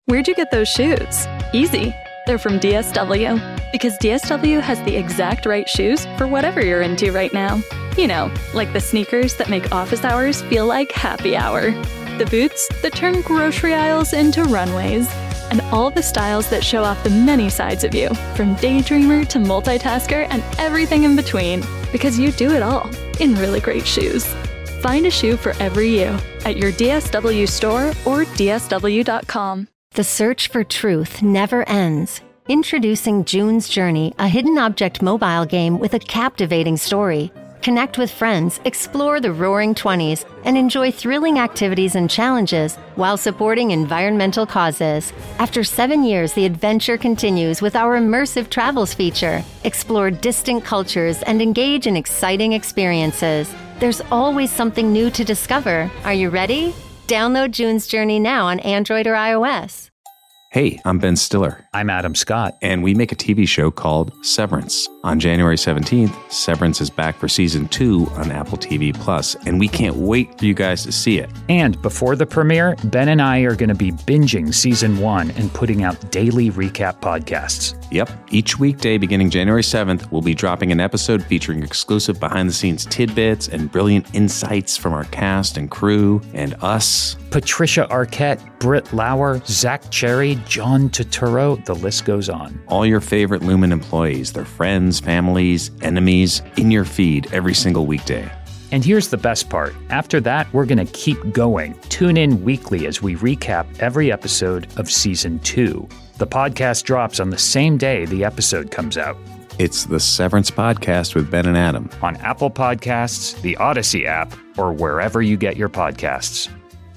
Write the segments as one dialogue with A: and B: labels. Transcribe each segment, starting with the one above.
A: Where'd you get those shoes? Easy. They're from DSW. Because DSW has the exact right shoes for whatever you're into right now. You know, like the sneakers that make office hours feel like happy hour. The boots that turn grocery aisles into runways. And all the styles that show off the many sides of you, from daydreamer to multitasker and everything in between. Because you do it all in really great shoes. Find a shoe for every you at your DSW store or DSW.com.
B: The search for truth never ends. Introducing June's Journey, a hidden object mobile game with a captivating story. Connect with friends, explore the Roaring 20s, and enjoy thrilling activities and challenges while supporting environmental causes. After 7 years, the adventure continues with our immersive travels feature. Explore distant cultures and engage in exciting experiences. There's always something new to discover. Are you ready? Download June's Journey now on Android or iOS.
C: Hey, I'm Ben Stiller.
D: I'm Adam Scott.
C: And we make a TV show called Severance. On January 17th, Severance is back for Season 2 on Apple TV+, and we can't wait for you guys to see it.
D: And before the premiere, Ben and I are going to be binging Season 1 and putting out daily recap podcasts.
C: Yep. Each weekday beginning January 7th, we'll be dropping an episode featuring exclusive behind-the-scenes tidbits and brilliant insights from our cast and crew and us.
D: Patricia Arquette, Britt Lauer, Zach Cherry, John Turturro, the list goes on.
C: All your favorite Lumen employees, their friends, families, enemies, in your feed every single weekday.
D: And here's the best part. After that, we're going to keep going. Tune in weekly as we recap every episode of Season 2. The podcast drops on the same day the episode comes out.
C: It's the Severance Podcast with Ben and Adam.
D: On Apple Podcasts, the Odyssey app, or wherever you get your podcasts.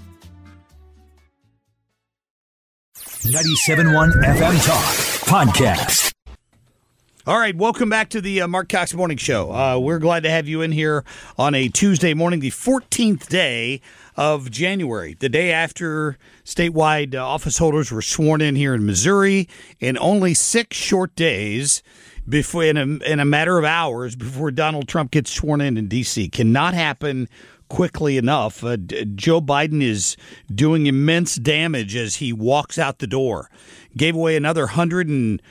E: 97.1 FM Talk Podcast.
F: All right, welcome back to the Mark Cox Morning Show. We're glad to have you in here on a Tuesday morning, the 14th day of January, the day after statewide office holders were sworn in here in Missouri, in only 6 short days, before in a matter of hours before Donald Trump gets sworn in D.C. Cannot happen quickly enough. Joe Biden is doing immense damage as he walks out the door. Gave away another $140,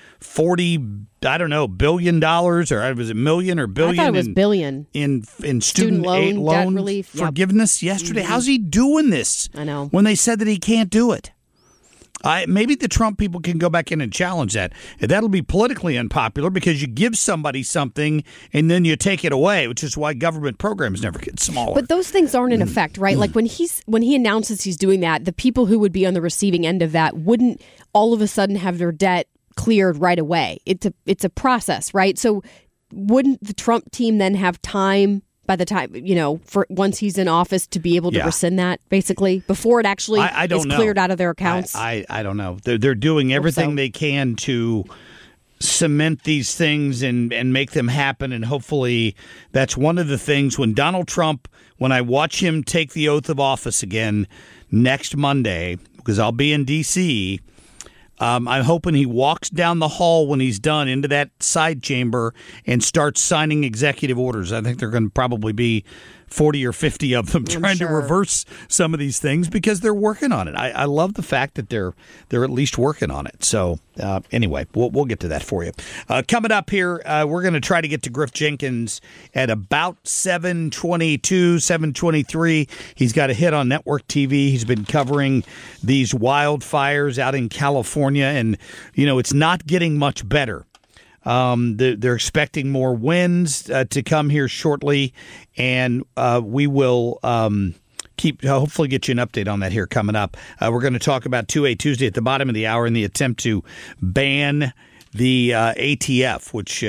F: billion, or was it million or billion?
G: I thought it was billion.
F: In student loan
G: debt relief
F: forgiveness yesterday. Mm-hmm. How's he doing this?
G: I know.
F: When they said that he can't do it. Maybe the Trump people can go back in and challenge that. That'll be politically unpopular because you give somebody something and then you take it away, which is why government programs never get smaller.
G: But those things aren't in effect, right? Like when he announces he's doing that, the people who would be on the receiving end of that wouldn't all of a sudden have their debt cleared right away. It's a process, right? So wouldn't the Trump team then have time by the time, for once he's in office to be able to rescind that, basically, before it actually is cleared out of their accounts?
F: I don't know. They're doing everything they can to cement these things and make them happen, and hopefully that's one of the things when Donald Trump, when I watch him take the oath of office again next Monday, because I'll be in D.C., I'm hoping he walks down the hall when he's done into that side chamber and starts signing executive orders. I think there are going to probably be 40 or 50 of them trying to reverse some of these things because they're working on it. I love the fact that they're at least working on it. So anyway, we'll get to that for you. Coming up here, we're going to try to get to Griff Jenkins at about 7:22, 7:23. He's got a hit on network TV. He's been covering these wildfires out in California, and it's not getting much better. They're expecting more winds to come here shortly, and we will hopefully get you an update on that here coming up. We're going to talk about 2A Tuesday at the bottom of the hour in the attempt to ban the ATF, which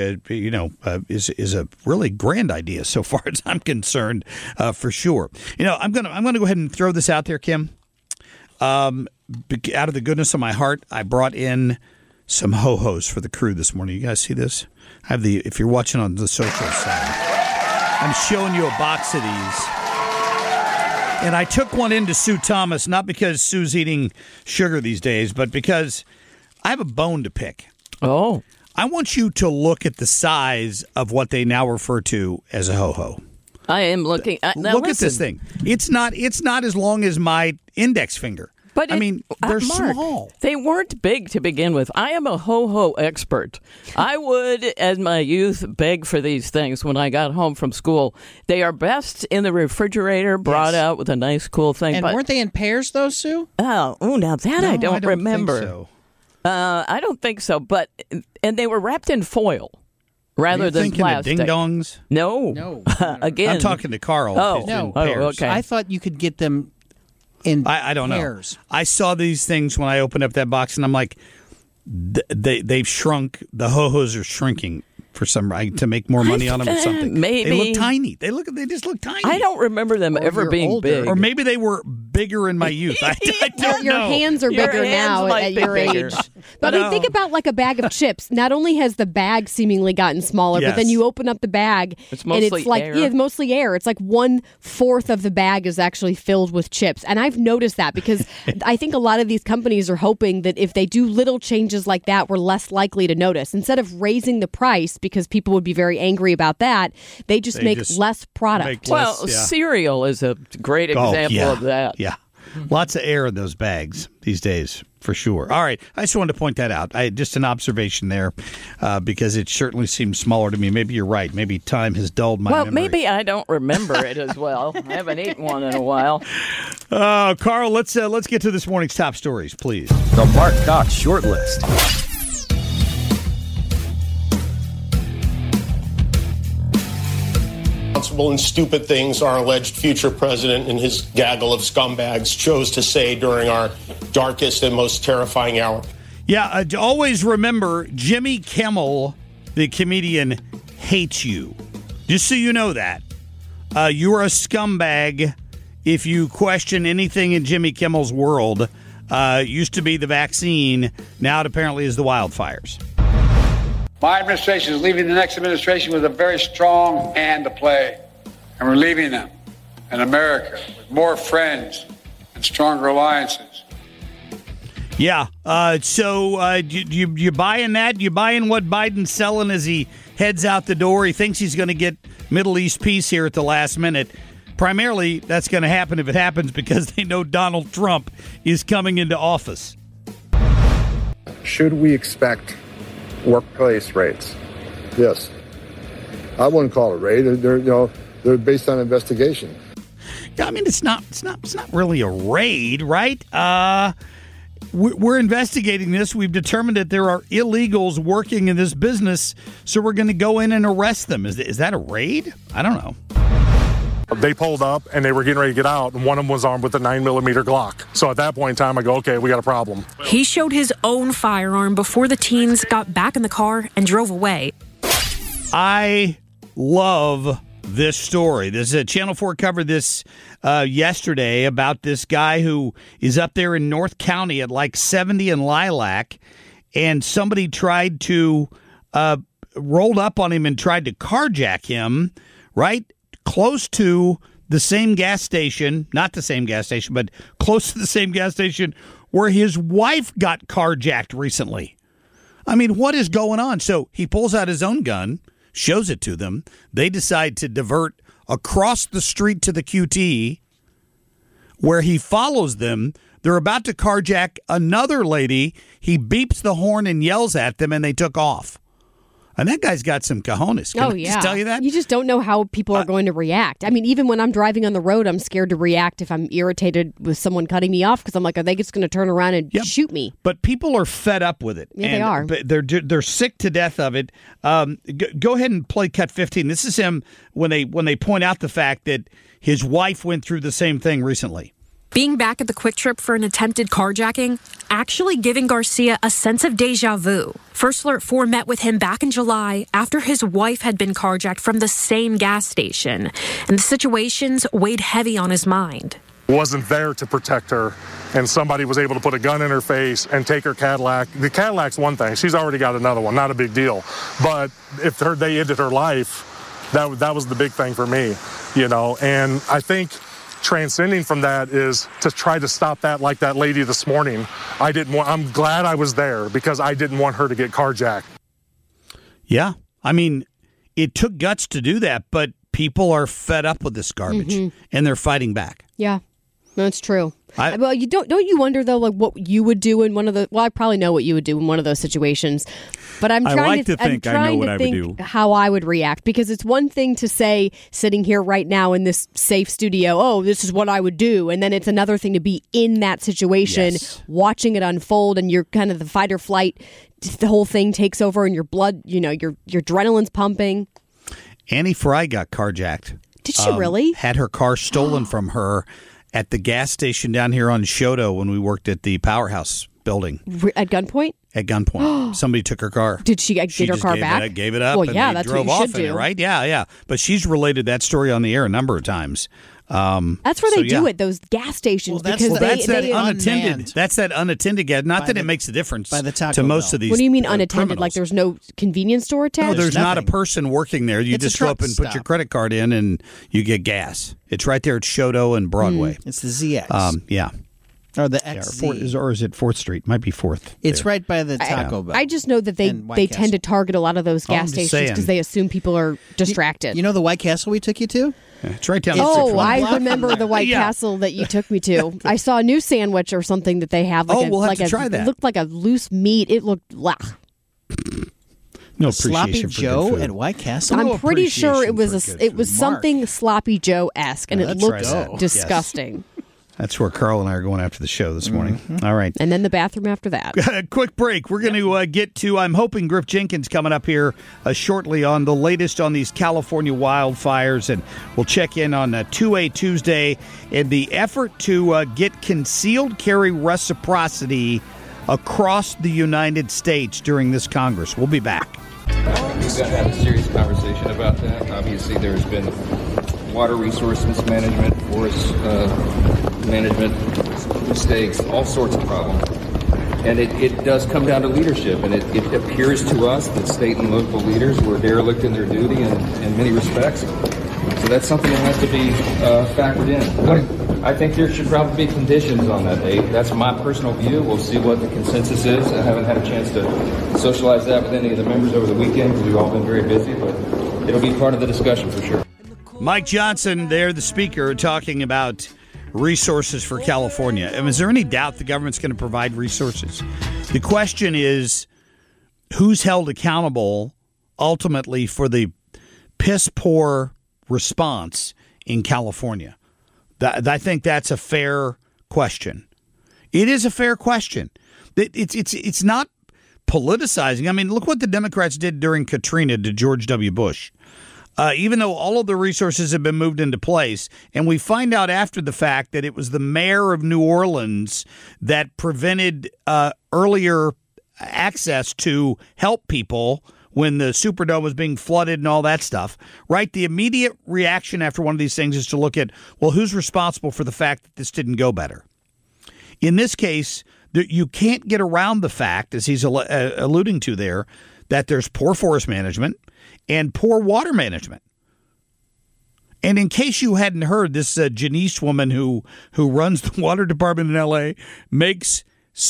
F: is a really grand idea so far as I'm concerned, for sure. I'm going to go ahead and throw this out there, Kim. Out of the goodness of my heart, I brought in some ho-hos for the crew this morning. You guys see this? I have if you're watching on the social side, I'm showing you a box of these. And I took one into Sue Thomas, not because Sue's eating sugar these days, but because I have a bone to pick.
H: Oh.
F: I want you to look at the size of what they now refer to as a ho-ho.
H: I am looking.
F: Look at this thing. It's not as long as my index finger.
H: But
F: they're
H: Mark,
F: small.
H: They weren't big to begin with. I am a ho-ho expert. I would, as my youth, beg for these things when I got home from school. They are best in the refrigerator, brought out with a nice, cool thing.
I: And weren't they in pairs, though, Sue?
H: Now that I don't remember.
F: Think so.
H: I don't think so. And they were wrapped in foil rather than plastic.
F: Ding-dongs?
H: No. Again.
F: I'm talking to Carl.
H: Oh,
I: no.
H: Okay.
I: I thought you could get them in
F: I don't
I: pairs.
F: know. I saw these things when I opened up that box, and I'm like, they've shrunk. The ho-hos are shrinking for some to make more money on them or something.
H: Maybe.
F: They look tiny. They just look tiny.
H: I don't remember them ever being
I: older.
H: big.
F: Or maybe they were bigger in my youth. I don't
G: Your
F: know.
G: hands are bigger now at your age. But I think about like a bag of chips. Not only has the bag seemingly gotten smaller, but then you open up the bag
H: it's mostly
G: like
H: air.
G: it's mostly air. It's like 1/4 of the bag is actually filled with chips. And I've noticed that because I think a lot of these companies are hoping that if they do little changes like that, we're less likely to notice. Instead of raising the price because people would be very angry about that, they make less product.
H: cereal is a great example of that.
F: Yeah. Lots of air in those bags these days, for sure. All right. I just wanted to point that out. Just an observation there because it certainly seems smaller to me. Maybe you're right. Maybe time has dulled my memory.
H: Maybe I don't remember it as well. I haven't eaten one in a while.
F: Carl, let's get to this morning's top stories, please.
E: The Mark Cox Short List.
J: And stupid things our alleged future president and his gaggle of scumbags chose to say during our darkest and most terrifying hour.
F: Yeah, always remember, Jimmy Kimmel, the comedian, hates you. Just so you know that. You are a scumbag if you question anything in Jimmy Kimmel's world. Used to be the vaccine, now it apparently is the wildfires.
K: My administration is leaving the next administration with a very strong hand to play. And we're leaving them in America with more friends and stronger alliances.
F: Yeah. So you buying that? You buying what Biden's selling as he heads out the door? He thinks he's going to get Middle East peace here at the last minute. Primarily, that's going to happen if it happens because they know Donald Trump is coming into office.
L: Should we expect workplace raids? Yes. I wouldn't call it raid. They're based on investigation.
F: Yeah, I mean it's not really a raid, right? We're investigating this. We've determined that there are illegals working in this business, so we're going to go in and arrest them. Is that a raid? I don't know.
M: They pulled up and they were getting ready to get out, and one of them was armed with a 9mm Glock. So at that point in time, I go, okay, we got a problem.
N: He showed his own firearm before the teens got back in the car and drove away.
F: I love this story. Channel 4 covered this yesterday about this guy who is up there in North County at like 70 and Lilac, and somebody tried to rolled up on him and tried to carjack him, right? Close to the same gas station, not the same gas station, but close to the same gas station where his wife got carjacked recently. I mean, what is going on? So he pulls out his own gun, shows it to them. They decide to divert across the street to the QT where he follows them. They're about to carjack another lady. He beeps the horn and yells at them, and they took off. And that guy's got some cojones. Can I just tell you that?
G: You just don't know how people are going to react. I mean, even when I'm driving on the road, I'm scared to react if I'm irritated with someone cutting me off because I'm like, are they just going to turn around and shoot me?
F: But people are fed up with it.
G: Yeah, they are.
F: They're sick to death of it. Go ahead and play cut 15. This is him when they point out the fact that his wife went through the same thing recently.
N: Being back at the Quick Trip for an attempted carjacking, actually giving Garcia a sense of deja vu. First Alert 4 met with him back in July after his wife had been carjacked from the same gas station, and the situations weighed heavy on his mind.
M: Wasn't there to protect her, and somebody was able to put a gun in her face and take her Cadillac. The Cadillac's one thing. She's already got another one. Not a big deal. But if they ended her life, that was the big thing for me, And I think transcending from that is to try to stop that like that lady this morning. I'm glad I was there because I didn't want her to get carjacked.
F: Yeah. I mean, it took guts to do that, but people are fed up with this garbage and they're fighting back.
G: Yeah. That's true. Well, don't you wonder though, like what you would do in one of the? Well, I probably know what you would do in one of those situations, but I'm trying to think how I would react, because it's one thing to say sitting here right now in this safe studio, oh, this is what I would do, and then it's another thing to be in that situation, watching it unfold, and you're kind of the fight or flight. The whole thing takes over, and your blood, your adrenaline's pumping.
F: Annie Fry got carjacked.
G: Did she really?
F: Had her car stolen from her at the gas station down here on Shoto when we worked at the Powerhouse building.
G: At gunpoint?
F: At gunpoint. Somebody took her car.
G: Did she get her car back?
F: Gave it up.
G: Well,
F: and
G: yeah,
F: they
G: that's
F: drove
G: what you
F: off
G: should
F: in
G: do.
F: it, right? Yeah. But she's related that story on the air a number of times.
G: That's where they do it, those gas stations.
F: That's that unattended. That's that unattended gas. Not that it makes a difference to most of these.
G: What do you mean unattended?
F: criminals.
G: Like there's no convenience store attached?
F: No, there's not a person working there. You just go up and put your credit card in and you get gas. It's right there at Shoto and Broadway.
I: It's the ZX.
F: Yeah.
I: Or the XZ.
F: Or is it 4th Street? Might be 4th.
I: It's right by the Taco Bell.
G: I just know that they tend to target a lot of those gas stations because they assume people are distracted.
I: You know the White Castle we took you to?
F: It's right down the street.
G: Oh, I remember the White Castle that you took me to. I saw a new sandwich or something that they have.
F: We'll have to try that.
G: It looked like a loose meat. It looked
F: No
I: Sloppy
F: appreciation for
I: Joe
F: good food.
I: at White Castle.
G: I'm pretty sure it was something Sloppy Joe-esque, and it looked disgusting.
F: That's where Carl and I are going after the show this morning.
I: Mm-hmm.
F: All right.
G: And then the bathroom after that.
F: Quick break. We're going to get to, I'm hoping, Griff Jenkins coming up here shortly on the latest on these California wildfires. And we'll check in on 2A Tuesday in the effort to get concealed carry reciprocity across the United States during this Congress. We'll be back.
O: We've got to have a serious conversation about that. Obviously, there's been water resource mismanagement, forest management mistakes, all sorts of problems. And it does come down to leadership, and it appears to us that state and local leaders were derelict in their duty in many respects. So that's something that has to be factored in. I think there should probably be conditions on that date. That's my personal view. We'll see what the consensus is. I haven't had a chance to socialize that with any of the members over the weekend because we've all been very busy, but it'll be part of the discussion for sure.
F: Mike Johnson, there, the speaker, talking about resources for California. And is there any doubt the government's going to provide resources? The question is, who's held accountable ultimately for the piss-poor response in California? I think that's a fair question. It is a fair question. It's not politicizing. I mean, look what the Democrats did during Katrina to George W. Bush. Even though all of the resources have been moved into place, and we find out after the fact that it was the mayor of New Orleans that prevented earlier access to help people when the Superdome was being flooded and all that stuff, right? The immediate reaction after one of these things is to look at, well, who's responsible for the fact that this didn't go better? In this case, you can't get around the fact, as he's alluding to there, that there's poor forest management and poor water management. And in case you hadn't heard, this Janice woman who runs the water department in L.A. makes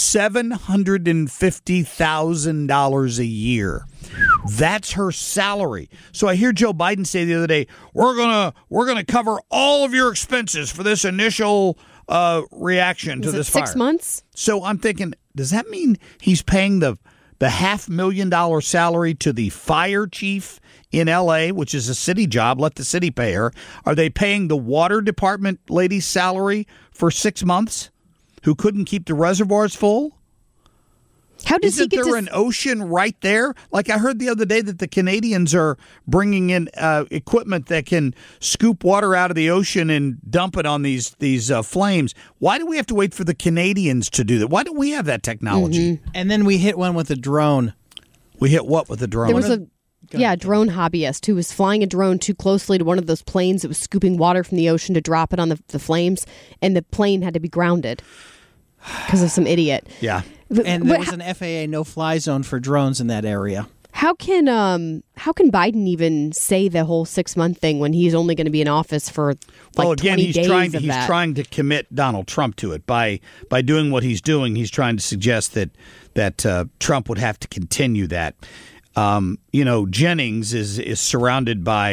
F: $750,000 a year. That's her salary. So I hear Joe Biden say the other day, we're gonna cover all of your expenses for this initial reaction to this fire.
G: 6 months?
F: So I'm thinking, does that mean he's paying the $500,000 salary to the fire chief in L.A., which is a city job? Let the city pay her. Are they paying the water department lady's salary for 6 months who couldn't keep the reservoirs full?
G: How does
F: Isn't there an ocean right there? Like I heard the other day that the Canadians are bringing in equipment that can scoop water out of the ocean and dump it on these flames. Why do we have to wait for the Canadians to do that? Why don't we have that technology?
I: Mm-hmm. And then we hit one with a drone.
F: We hit what with a drone?
G: There was a drone hobbyist who was flying a drone too closely to one of those planes that was scooping water from the ocean to drop it on the flames, and the plane had to be grounded because of some idiot.
F: Yeah.
I: And there was an FAA no-fly zone for drones in that area.
G: How can Biden even say the whole 6-month thing when he's only going to be in office for 20 days
F: he's
G: of that?
F: He's trying to commit Donald Trump to it by doing what he's doing. He's trying to suggest that Trump would have to continue that. Jennings is surrounded by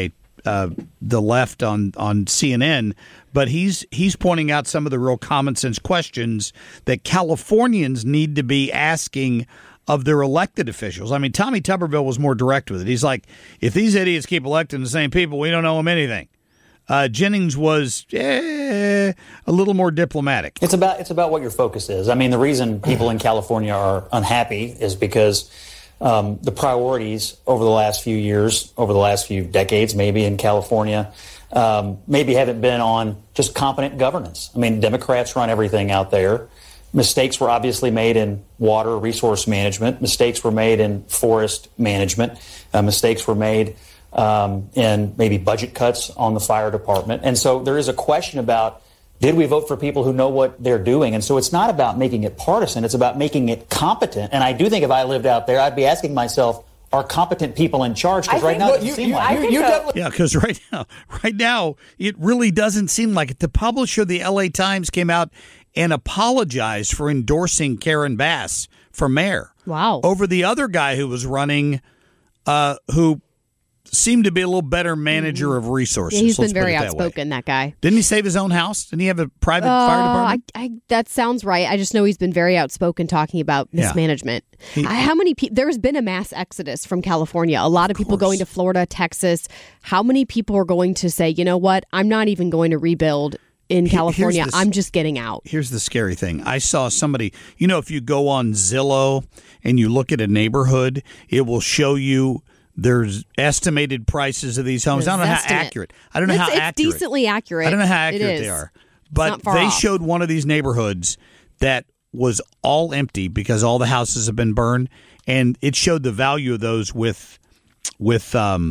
F: the left on CNN, but he's pointing out some of the real common sense questions that Californians need to be asking of their elected officials. I mean, Tommy Tuberville was more direct with it. He's like, if these idiots keep electing the same people, we don't owe them anything. Jennings was a little more diplomatic.
P: It's about what your focus is. I mean, the reason people in California are unhappy is because the priorities over the last few years, over the last few decades, maybe in California, maybe haven't been on just competent governance. I mean, Democrats run everything out there. Mistakes were obviously made in water resource management. Mistakes were made in forest management. Mistakes were made in maybe budget cuts on the fire department. And so there is a question about, did we vote for people who know what they're doing? And so it's not about making it partisan. It's about making it competent. And I do think if I lived out there, I'd be asking myself, are competent people in charge? Because right now it doesn't seem like it.
F: Yeah, because right now, it really doesn't seem like it. The publisher of the LA Times came out and apologized for endorsing Karen Bass for mayor.
G: Wow.
F: Over the other guy who was running, who seemed to be a little better manager of resources.
G: Yeah, he's been very outspoken, that guy.
F: Didn't he save his own house? Didn't he have a private fire department?
G: That sounds right. I just know he's been very outspoken talking about mismanagement. How many people? There's been a mass exodus from California. A lot of people going to Florida, Texas. How many people are going to say, you know what? I'm not even going to rebuild in California. I'm just getting out.
F: Here's the scary thing. I saw somebody, if you go on Zillow and you look at a neighborhood, it will show you there's estimated prices of these homes. I don't know how accurate.
G: It's decently accurate.
F: I don't know how accurate they are. But they showed one of these neighborhoods that was all empty because all the houses have been burned, and it showed the value of those with a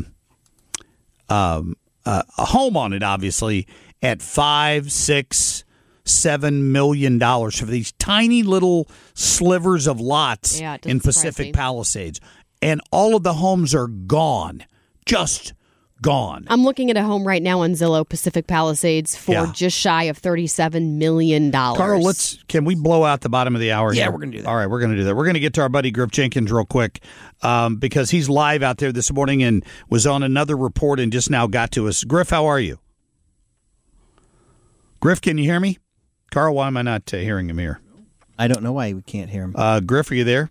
F: home on it, obviously, at $5, $6, $7 million for these tiny little slivers of lots in Pacific Palisades. And all of the homes are gone, just gone.
G: I'm looking at a home right now on Zillow, Pacific Palisades, for just shy of $37 million.
F: Carl, can we blow out the bottom of the hour?
I: Yeah, we're going to do that.
F: All right, we're going to do that. We're going to get to our buddy Griff Jenkins real quick because he's live out there this morning and was on another report and just now got to us. Griff, how are you? Griff, can you hear me? Carl, why am I not hearing him here?
I: I don't know why we can't hear him.
F: Griff, are you there?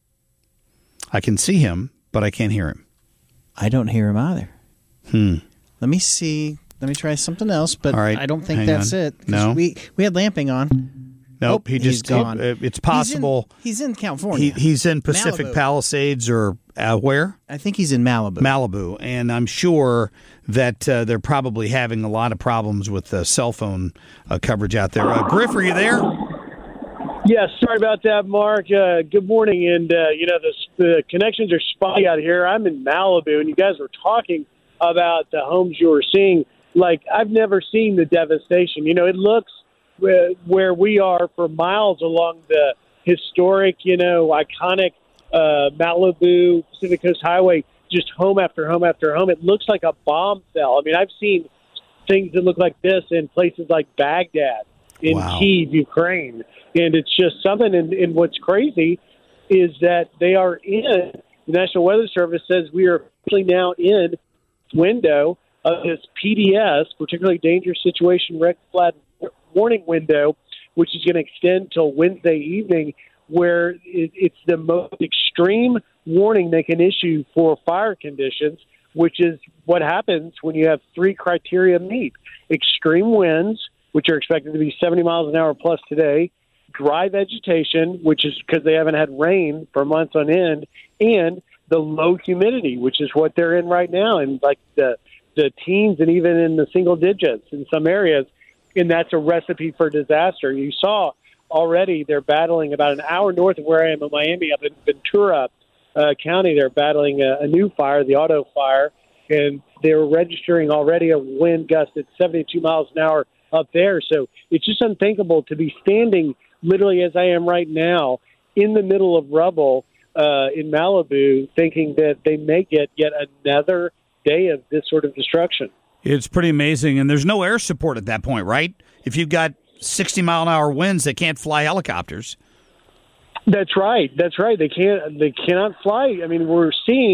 F: I can see him, but I can't hear him.
I: I don't hear him either. Let me see. Let me try something else, but I don't think that's it.
F: No.
I: We had lamping on.
F: Nope,
I: he's gone.
F: It's possible.
I: He's in California.
F: He's in Pacific
I: Malibu.
F: Palisades or where?
I: I think he's in Malibu.
F: Malibu, and I'm sure that they're probably having a lot of problems with cell phone coverage out there. Griff, are you there?
Q: Yes, sorry about that, Mark. Good morning. And, the connections are spotty out here. I'm in Malibu, and you guys were talking about the homes you were seeing. Like, I've never seen the devastation. It looks where we are for miles along the historic, iconic Malibu Pacific Coast Highway, just home after home after home. It looks like a bomb cell. I mean, I've seen things that look like this in places like Baghdad, in Kyiv, Ukraine. And it's just something, and what's crazy is that they are in, the National Weather Service says we are officially now in window of this PDS, particularly dangerous situation red flag warning window, which is going to extend till Wednesday evening, where it's the most extreme warning they can issue for fire conditions, which is what happens when you have three criteria meet. Extreme winds, which are expected to be 70 miles an hour plus today, dry vegetation, which is because they haven't had rain for months on end, and the low humidity, which is what they're in right now, and like the teens and even in the single digits in some areas, and that's a recipe for disaster. You saw already they're battling about an hour north of where I am in Miami, up in Ventura County. They're battling a new fire, the Auto Fire, and they're registering already a wind gust at 72 miles an hour up there. So it's just unthinkable to be standing literally as I am right now in the middle of rubble in Malibu, thinking that they may get yet another day of this sort of destruction.
F: It's pretty amazing, and there's no air support at that point, right? If you've got 60-mile-an-hour winds, they can't fly helicopters.
Q: That's right. They cannot fly. I mean, we're seeing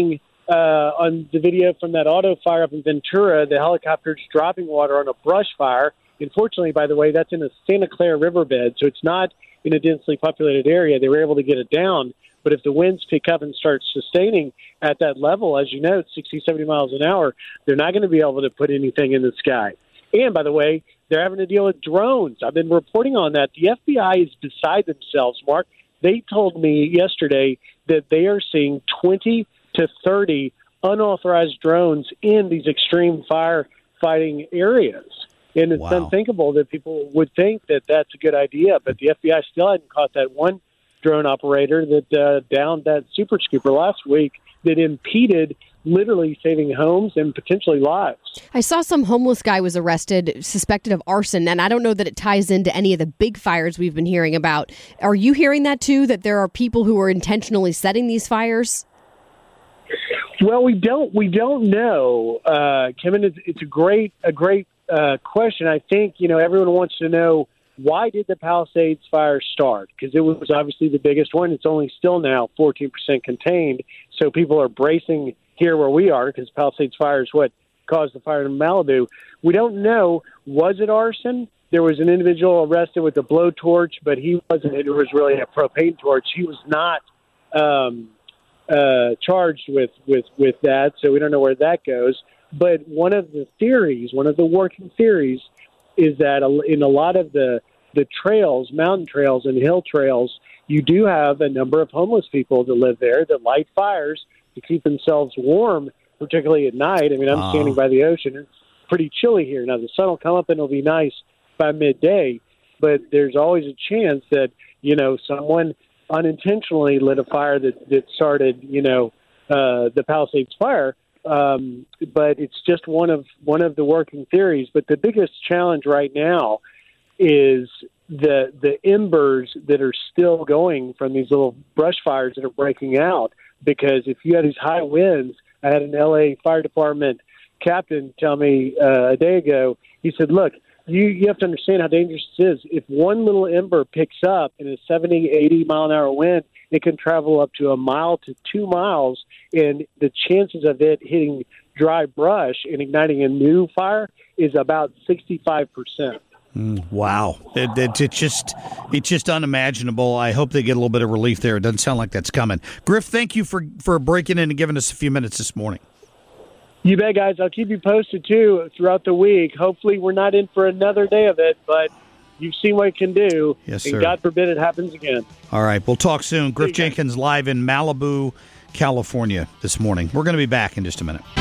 Q: on the video from that auto fire up in Ventura, the helicopter just dropping water on a brush fire. Unfortunately, by the way, that's in a Santa Clara riverbed, so it's not in a densely populated area. They were able to get it down. But if the winds pick up and start sustaining at that level, as you know, 60, 70 miles an hour, they're not going to be able to put anything in the sky. And, by the way, they're having to deal with drones. I've been reporting on that. The FBI is beside themselves, Mark. They told me yesterday that they are seeing 20 to 30 unauthorized drones in these extreme firefighting areas. And it's unthinkable that people would think that that's a good idea. But the FBI still hadn't caught that one drone operator that downed that super scooper last week that impeded literally saving homes and potentially lives.
G: I saw some homeless guy was arrested, suspected of arson, and I don't know that it ties into any of the big fires we've been hearing about. Are you hearing that too, that there are people who are intentionally setting these fires?
Q: Well, we don't know, Kim, and it's a great question. I think, everyone wants to know, why did the Palisades fire start? Because it was obviously the biggest one. It's only still now 14% contained. So people are bracing here where we are because Palisades fire is what caused the fire in Malibu. We don't know. Was it arson? There was an individual arrested with a blowtorch, but he wasn't. It was really a propane torch. He was not charged with that, so we don't know where that goes. But one of the working theories, is that in a lot of the trails, mountain trails and hill trails, you do have a number of homeless people that live there that light fires to keep themselves warm, particularly at night. I mean, I'm standing by the ocean. It's pretty chilly here. Now, the sun will come up and it'll be nice by midday, but there's always a chance that, someone unintentionally lit a fire that started, the Palisades fire. But it's just one of the working theories. But the biggest challenge right now is the embers that are still going from these little brush fires that are breaking out. Because if you had these high winds, I had an LA Fire Department captain tell me a day ago, he said, look, you have to understand how dangerous this is. If one little ember picks up in a 70, 80 mile an hour wind, it can travel up to a mile to 2 miles, and the chances of it hitting dry brush and igniting a new fire is about 65%.
F: Wow. It's just unimaginable. I hope they get a little bit of relief there. It doesn't sound like that's coming. Griff, thank you for breaking in and giving us a few minutes this morning.
Q: You bet, guys. I'll keep you posted, too, throughout the week. Hopefully we're not in for another day of it, but you've seen what it can do.
F: Yes,
Q: and
F: sir.
Q: God forbid it happens again.
F: All right. We'll talk soon. Griff Jenkins live in Malibu, California this morning. We're going to be back in just a minute.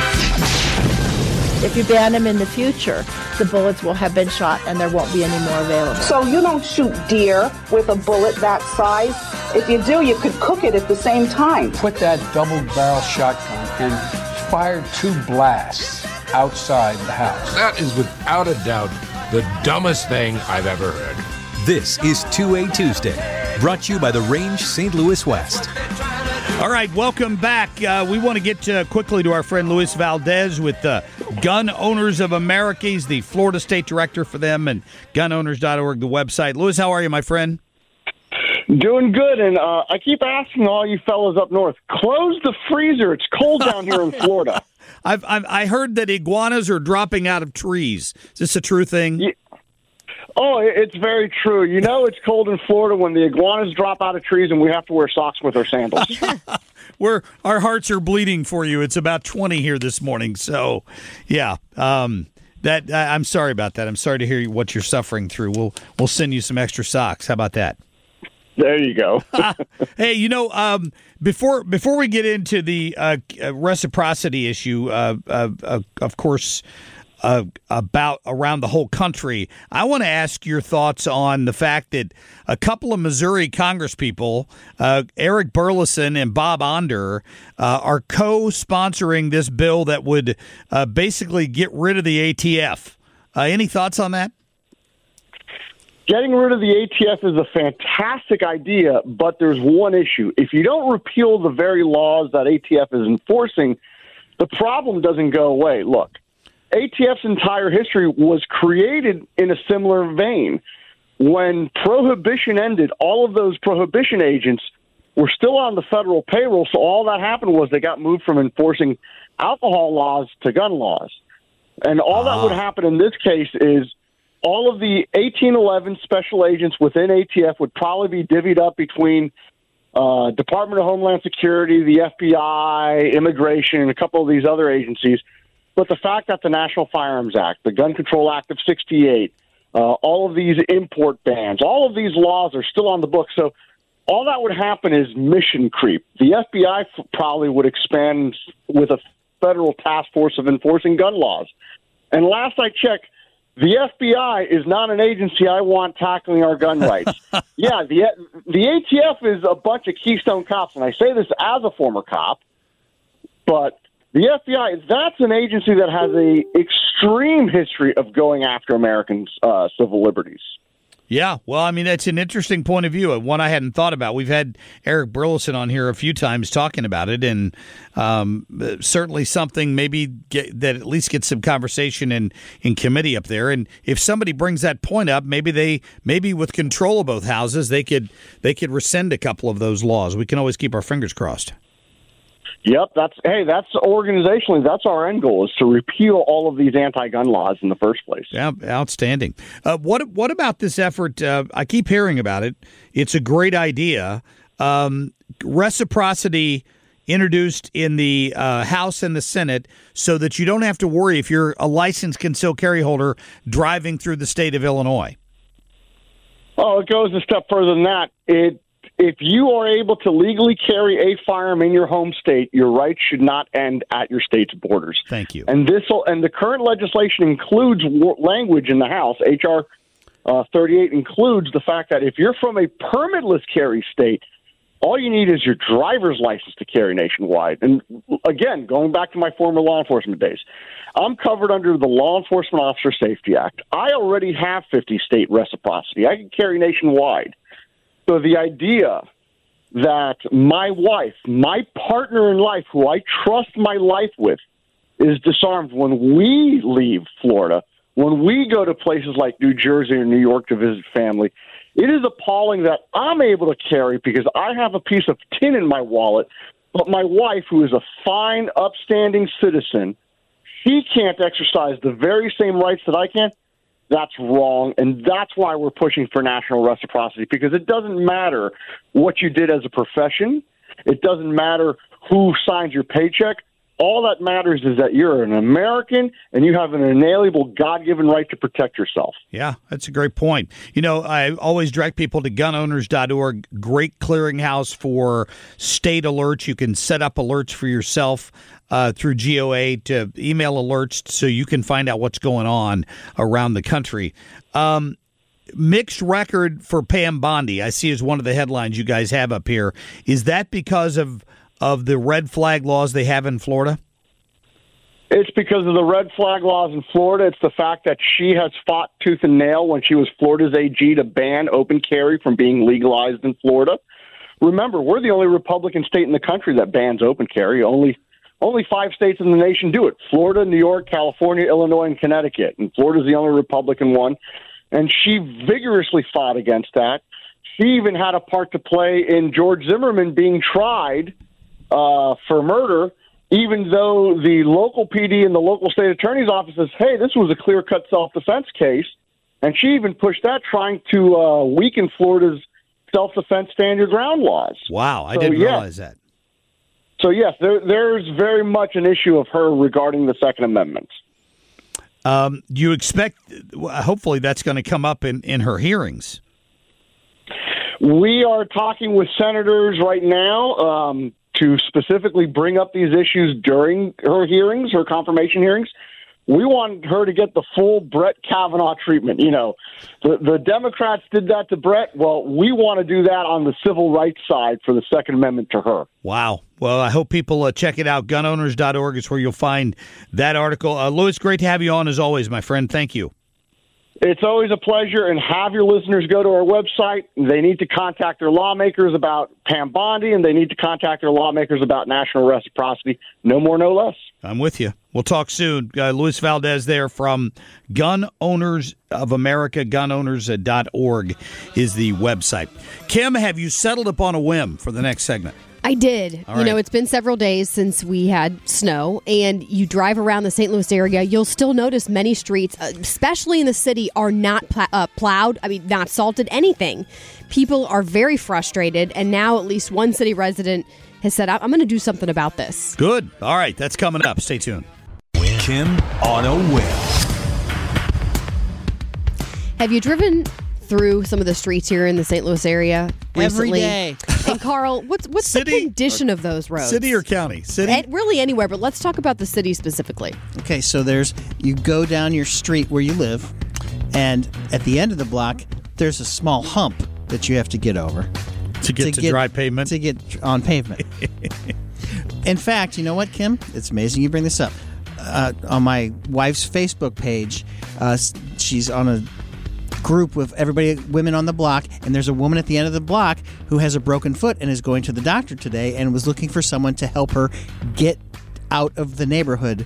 R: If you ban them in the future, the bullets will have been shot and there won't be any more available.
S: So you don't shoot deer with a bullet that size. If you do, you could cook it at the same time.
T: Put that double-barrel shotgun and fire 2 blasts outside the house.
U: That is without a doubt the dumbest thing I've ever heard.
E: This is 2A Tuesday, brought to you by the Range St. Louis West.
F: All right, welcome back. We want to get quickly to our friend Luis Valdez with Gun Owners of America. He's the Florida State Director for them and gunowners.org, the website. Luis, how are you, my friend?
V: Doing good, and I keep asking all you fellas up north, close the freezer. It's cold down here in Florida.
F: I heard that iguanas are dropping out of trees. Is this a true thing?
V: Yeah. Oh, it's very true. It's cold in Florida when the iguanas drop out of trees and we have to wear socks with our sandals.
F: Our hearts are bleeding for you. It's about 20 here this morning. So, yeah, I'm sorry about that. I'm sorry to hear what you're suffering through. We'll send you some extra socks. How about that?
V: There you go.
F: Hey, before we get into the reciprocity issue, of course, about around the whole country, I want to ask your thoughts on the fact that a couple of Missouri congresspeople, Eric Burleson and Bob Onder, are co-sponsoring this bill that would basically get rid of the ATF. Any thoughts on that?
V: Getting rid of the ATF is a fantastic idea, but there's one issue. If you don't repeal the very laws that ATF is enforcing, the problem doesn't go away. Look, ATF's entire history was created in a similar vein. When Prohibition ended, all of those Prohibition agents were still on the federal payroll. So all that happened was they got moved from enforcing alcohol laws to gun laws. And all that would happen in this case is all of the 1811 special agents within ATF would probably be divvied up between Department of Homeland Security, the FBI, Immigration, and a couple of these other agencies. But the fact that the National Firearms Act, the Gun Control Act of 68, all of these import bans, all of these laws are still on the books. So all that would happen is mission creep. The FBI probably would expand with a federal task force of enforcing gun laws. And last I checked, the FBI is not an agency I want tackling our gun rights. Yeah, the ATF is a bunch of Keystone cops, and I say this as a former cop, but the FBI, that's an agency that has a extreme history of going after Americans' civil liberties.
F: Yeah, well, I mean, that's an interesting point of view, one I hadn't thought about. We've had Eric Burleson on here a few times talking about it, and certainly something maybe that at least gets some conversation in committee up there. And if somebody brings that point up, maybe with control of both houses, they could rescind a couple of those laws. We can always keep our fingers crossed.
V: Yep, that's organizationally, that's our end goal, is to repeal all of these anti-gun laws in the first place.
F: Yeah, outstanding. What about this effort? I keep hearing about it. It's a great idea. Reciprocity introduced in the House and the Senate so that you don't have to worry if you're a licensed concealed carry holder driving through the state of Illinois.
V: Oh, it goes a step further than that. If you are able to legally carry a firearm in your home state, your rights should not end at your state's borders.
F: Thank you.
V: And the current legislation includes language in the House. H.R. 38 includes the fact that if you're from a permitless carry state, all you need is your driver's license to carry nationwide. And again, going back to my former law enforcement days, I'm covered under the Law Enforcement Officer Safety Act. I already have 50-state reciprocity. I can carry nationwide. So the idea that my wife, my partner in life, who I trust my life with, is disarmed when we leave Florida, when we go to places like New Jersey or New York to visit family, it is appalling that I'm able to carry because I have a piece of tin in my wallet, but my wife, who is a fine, upstanding citizen, she can't exercise the very same rights that I can. That's wrong, and that's why we're pushing for national reciprocity, because it doesn't matter what you did as a profession. It doesn't matter who signs your paycheck. All that matters is that you're an American and you have an inalienable God-given right to protect yourself.
F: Yeah, that's a great point. You know, I always direct people to gunowners.org, great clearinghouse for state alerts. You can set up alerts for yourself through GOA to email alerts so you can find out what's going on around the country. Mixed record for Pam Bondi, I see, is one of the headlines you guys have up here. Is that because of the red flag laws they have in Florida?
V: It's because of the red flag laws in Florida. It's the fact that she has fought tooth and nail when she was Florida's AG to ban open carry from being legalized in Florida. Remember, we're the only Republican state in the country that bans open carry. Only 5 states in the nation do it: Florida, New York, California, Illinois, and Connecticut. And Florida's the only Republican one. And she vigorously fought against that. She even had a part to play in George Zimmerman being tried for murder, even though the local PD and the local state attorney's office says, hey, this was a clear-cut self-defense case. And she even pushed that, trying to weaken Florida's self-defense stand your ground laws.
F: Wow, I didn't realize that.
V: So, yes, there's very much an issue of her regarding the Second Amendment.
F: Do you expect, hopefully that's going to come up in her hearings?
V: We are talking with senators right now to specifically bring up these issues during her hearings, her confirmation hearings. We want her to get the full Brett Kavanaugh treatment. You know, the Democrats did that to Brett. Well, we want to do that on the civil rights side for the Second Amendment to her.
F: Wow. Well, I hope people check it out. Gunowners.org is where you'll find that article. Louis, great to have you on as always, my friend. Thank you.
V: It's always a pleasure, and have your listeners go to our website. They need to contact their lawmakers about Pam Bondi, and they need to contact their lawmakers about national reciprocity. No more, no less.
F: I'm with you. We'll talk soon. Luis Valdez there from Gun Owners of America. Gunowners.org is the website. Kim, have you settled upon a whim for the next segment?
G: I did.
F: All right.
G: It's been several days since we had snow, and you drive around the St. Louis area, you'll still notice many streets, especially in the city, are not plowed, not salted, anything. People are very frustrated, and now at least one city resident has said, I'm going to do something about this.
F: Good. All right, that's coming up. Stay tuned.
E: Kim on a whim.
G: Have you driven through some of the streets here in the St. Louis area recently?
I: Every day.
G: And Carl, what's the condition of those roads?
F: City or county? City?
G: Really anywhere, but let's talk about the city specifically.
I: Okay, so you go down your street where you live, and at the end of the block, there's a small hump that you have to get over.
F: To get dry pavement?
I: To get on pavement. In fact, you know what, Kim? It's amazing you bring this up. On my wife's Facebook page, she's on a group with women on the block, and there's a woman at the end of the block who has a broken foot and is going to the doctor today and was looking for someone to help her get out of the neighborhood.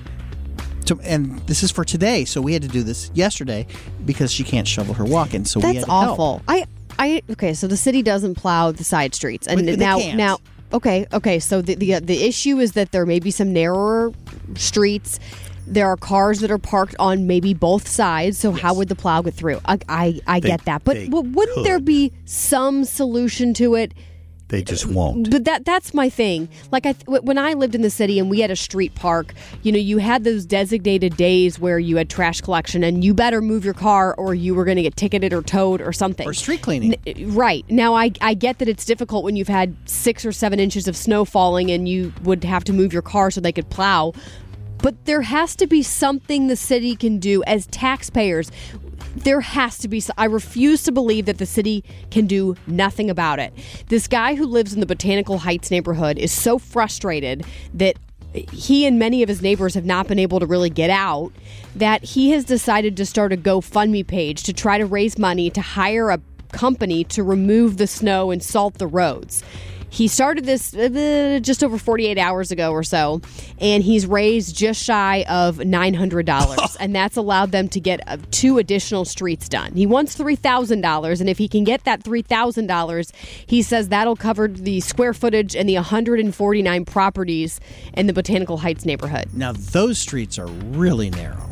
I: And this is for today, so we had to do this yesterday because she can't shovel her walk-in. So we had to
G: awful.
I: help.
G: Okay, so the city doesn't plow the side streets, and now. Okay. So the issue is that there may be some narrower streets. There are cars that are parked on maybe both sides. So how would the plow get through? I get that, but wouldn't there be some solution to it?
F: They just won't.
G: But that's my thing. Like when I lived in the city and we had a street park, you had those designated days where you had trash collection and you better move your car or you were going to get ticketed or towed or something.
I: Or street cleaning.
G: Right. Now, I get that it's difficult when you've had 6 or 7 inches of snow falling and you would have to move your car so they could plow. But there has to be something the city can do as taxpayers. There has to be. I refuse to believe that the city can do nothing about it. This guy who lives in the Botanical Heights neighborhood is so frustrated that he and many of his neighbors have not been able to really get out that he has decided to start a GoFundMe page to try to raise money to hire a company to remove the snow and salt the roads. He started this just over 48 hours ago or so, and he's raised just shy of $900, and that's allowed them to get 2 additional streets done. He wants $3,000, and if he can get that $3,000, he says that'll cover the square footage and the 149 properties in the Botanical Heights neighborhood.
I: Now, those streets are really narrow.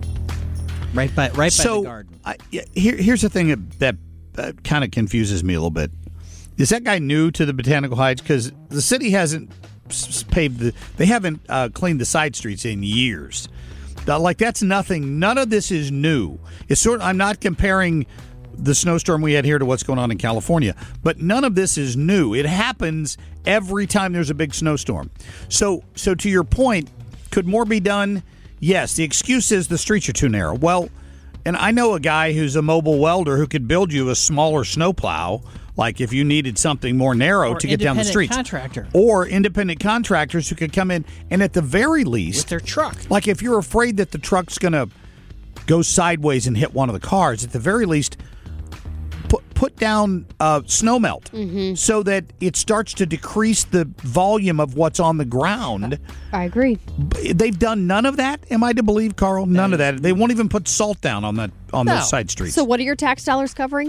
I: Right by the garden.
F: Here's the thing that kind of confuses me a little bit. Is that guy new to the Botanical Heights? Because the city hasn't they haven't cleaned the side streets in years. That's nothing. None of this is new. I'm not comparing the snowstorm we had here to what's going on in California, but none of this is new. It happens every time there's a big snowstorm. So to your point, could more be done? Yes. The excuse is the streets are too narrow. Well, and I know a guy who's a mobile welder who could build you a smaller snowplow. Like if you needed something more narrow to get down the streets. Or independent contractors who could come in and at the very least...
I: with their truck.
F: Like if you're afraid that the truck's going to go sideways and hit one of the cars, at the very least put down snow melt so that it starts to decrease the volume of what's on the ground.
G: I agree.
F: They've done none of that, am I to believe, Carl? None of that. They won't even put salt down on those side streets.
G: So what are your tax dollars covering?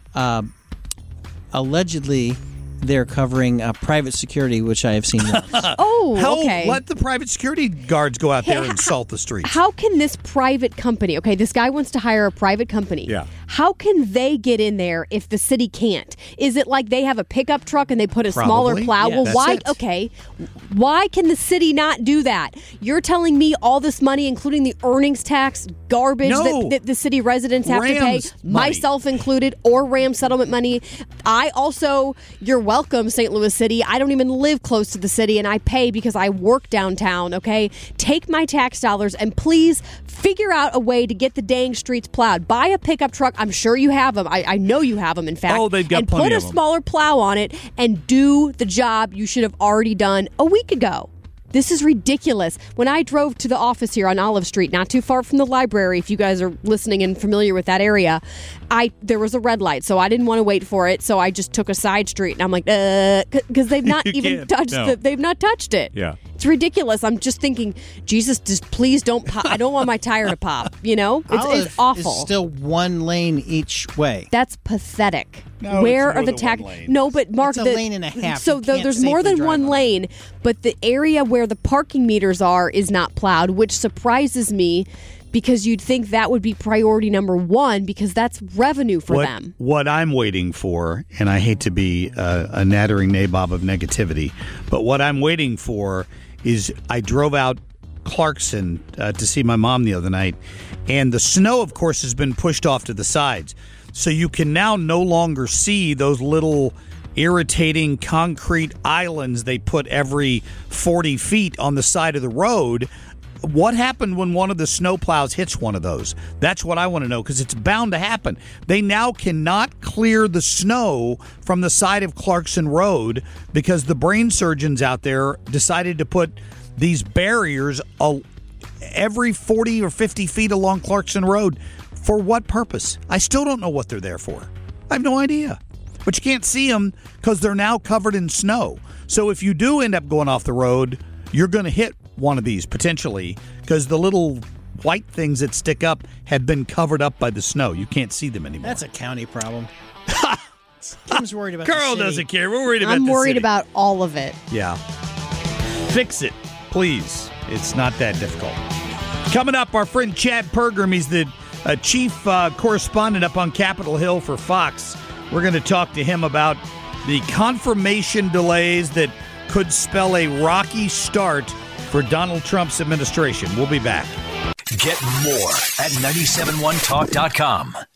I: Allegedly, they're covering private security, which I have seen once.
G: Okay.
F: Let the private security guards go out there and salt the streets.
G: How can this private company, this guy wants to hire a private company.
F: Yeah.
G: How can they get in there if the city can't? Is it like they have a pickup truck and they put a smaller plow?
F: Yeah,
G: well, why? Okay. Why can the city not do that? You're telling me all this money, including the earnings tax garbage that the city residents have to pay, myself included, or RAM settlement money. You're welcome, St. Louis City. I don't even live close to the city, and I pay because I work downtown, okay? Take my tax dollars and please figure out a way to get the dang streets plowed. Buy a pickup truck. I'm sure you have them. I know you have them, in fact.
F: Oh, they've got
G: and
F: plenty
G: put a
F: of them.
G: smaller plow on it and do the job you should have already done a week ago. This is ridiculous. When I drove to the office here on Olive Street, not too far from the library, if you guys are listening and familiar with that area, there was a red light, so I didn't want to wait for it, so I just took a side street, and I'm like, because they've not even touched it. They've not touched it.
F: Yeah.
G: It's ridiculous. I'm just thinking, Jesus, just please don't pop. I don't want my tire to pop, It's awful.
I: It's still one lane each way.
G: That's taxi.
F: No,
G: Where
F: it's
G: are
F: more
G: the
F: than
G: tax?
F: one lane.
G: No, but Mark,
I: It's a lane and a half.
G: So
I: You can't
G: there's more
I: safely
G: than
I: drive
G: one
I: on it.
G: lane, but the area where the parking meters are is not plowed, which surprises me because you'd think that would be priority number one because that's revenue for them.
F: What I'm waiting for, and I hate to be a nattering nabob of negativity, but what I'm waiting for is I drove out Clarkson to see my mom the other night, and the snow, of course, has been pushed off to the sides. So you can now no longer see those little irritating concrete islands they put every 40 feet on the side of the road. What happened when one of the snowplows hits one of those? That's what I want to know, because it's bound to happen. They now cannot clear the snow from the side of Clarkson Road because the brain surgeons out there decided to put these barriers every 40 or 50 feet along Clarkson Road. For what purpose? I still don't know what they're there for. I have no idea. But you can't see them because they're now covered in snow. So if you do end up going off the road, you're going to hit one of these potentially because the little white things that stick up have been covered up by the snow. You can't see them anymore.
I: That's a county problem. Kim's worried about
F: Carl
I: the city.
F: doesn't care. We're worried about
G: I'm
F: the
G: worried
F: city.
G: about all of it.
F: Yeah. Fix it, please. It's not that difficult. Coming up, our friend Chad Pergram. He's the chief correspondent up on Capitol Hill for Fox. We're going to talk to him about the confirmation delays that could spell a rocky start for Donald Trump's administration. We'll be back.
E: Get more at 971talk.com.